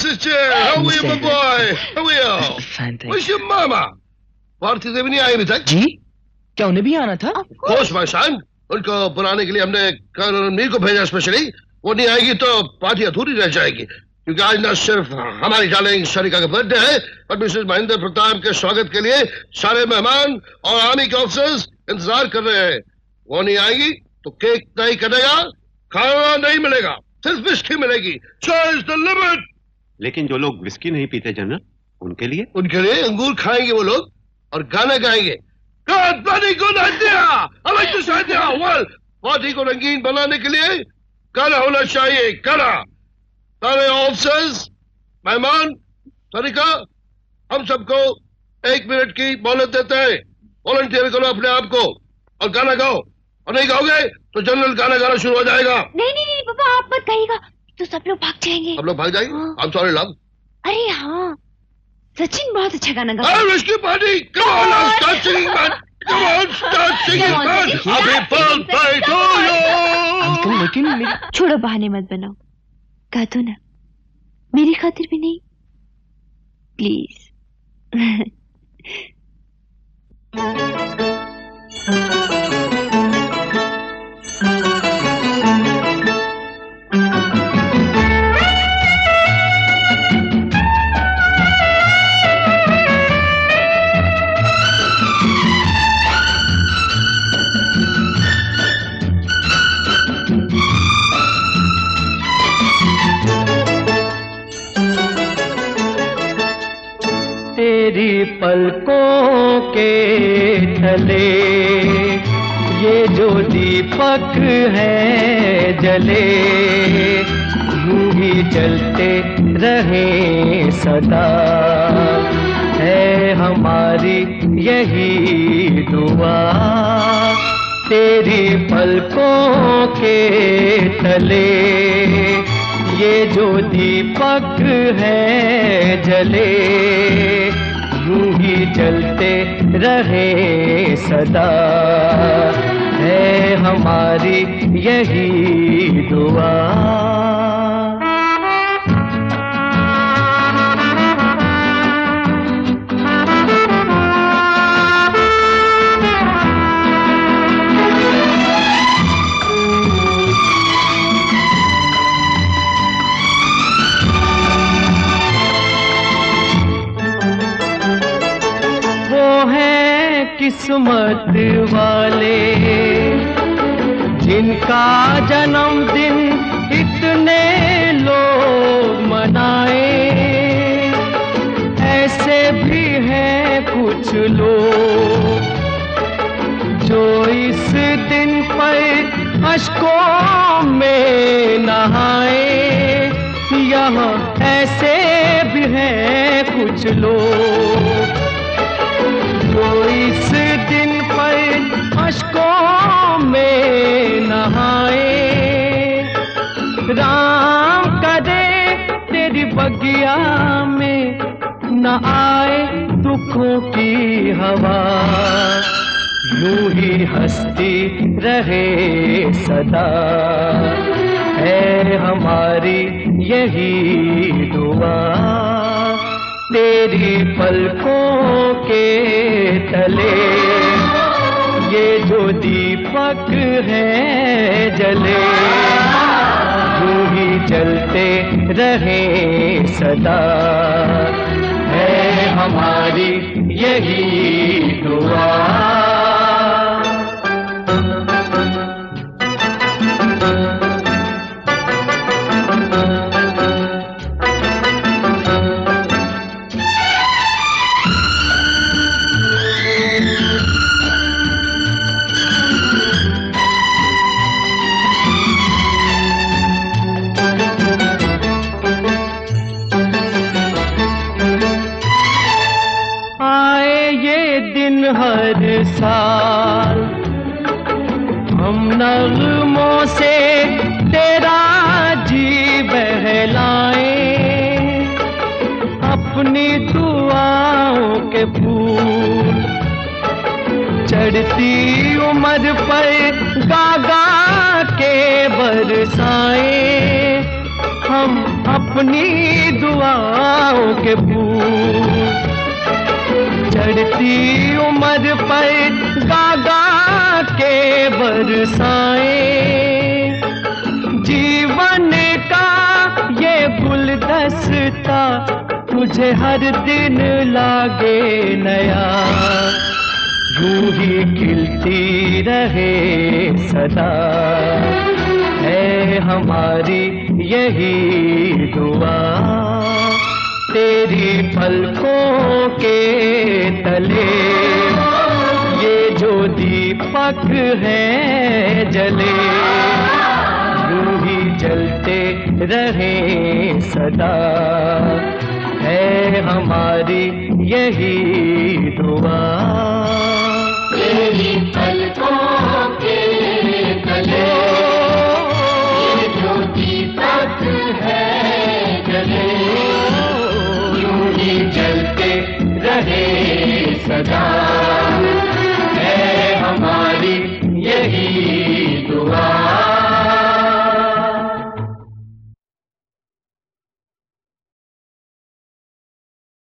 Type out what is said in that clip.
sister. How are you, my boy? How are you? Fine, thank Where's your mama? Bharti देवी नहीं आई अभी तक? जी? क्या उन्हें भी आना था? Of course, my son. उनको बुलाने के लिए हमने रणवीर को भेजा स्पेशली. वो नहीं आएगी तो पार्टी अधूरी रह जाएगी. क्योंकि आज न सिर्फ हमारी डार्लिंग सरिका का बर्थडे है, पर मिसेस महेंद्र प्रताप के स्वागत के लिए सारे मेहमान और आर्मी के ऑफिसर्स इंतजार कर रहे हैं. वो नहीं आएगी तो केक नहीं कटेगा, खाना नहीं मिलेगा, सिर्फ विस्की मिलेगी. Sky's the limit. लेकिन जो लोग विस्की नहीं पीते जनरल, उनके लिए अंगूर खाएंगे वो लोग और गाना गाएंगे. God bloody good idea. I like this idea. Well, party को रंगीन बनाने के लिए गाना होना चाहिए. गाना. सारे ऑफिसर्स, मेहमान, सरिका, हम सबको 1 मिनट की मोहलत देते हैं. वॉलंटियर करो अपने आप को और गाना गाओ. और नहीं गाओगे तो जनरल गाना गाना शुरू हो जाएगा. नहीं पापा, आप मत गाइएगा तो सब लोग भाग जाएंगे. सब लोग भाग जाएंगे? I'm sorry, love. अरे हाँ, सचिन बहुत अच्छा गाना गाता है. Risky party, come on, now start singing, man. Come on, start singing, man. Happy birthday to you. Uncle लेकिन छोड़ो, बहाने मत बनाओ. गा दो ना, मेरी खातिर भी नहीं, प्लीज. तेरी पलकों के तले ये जो दीपक है जले, यूं ही जलते रहे सदा, है हमारी यही दुआ. तेरी पलकों के तले ये जो दीपक है जले, यूं ही जलते रहे सदा, है हमारी यही दुआ. किस्मत वाले जिनका जन्मदिन इतने लोग मनाए, ऐसे भी हैं कुछ लोग जो इस दिन पर अश्कों में नहाए. यहाँ ऐसे भी हैं कुछ लोग जो इस दिन पर अश्कों में नहाए. राम करे तेरी बगिया में न आए दुखों की हवा, यूं ही हंसती रहे सदा, है हमारी यही दुआ. तेरी पलकों के तले ये जो दीपक है जले, यूं ही जलते रहे सदा, है हमारी यही दुआ. हर साल हम नगमों से तेरा जी बहलाए, अपनी दुआओं के फूल चढ़ती उम्र पर गागा के बरसाए. हम अपनी दुआओं के फूल। चढ़ती उम्र पर गागा के बरसाए, जीवन का ये गुलदस्ता तुझे हर दिन लागे नया। यूं ही खिलती रहे सदा है हमारी यही दुआ। तेरी पलकों के तले ये जो दीपक है जले, यूं ही जलते रहे सदा है हमारी यही दुआ। तेरी पलकों के तले ये जो दीपक है जले, यूं ही जलते रहे सदा।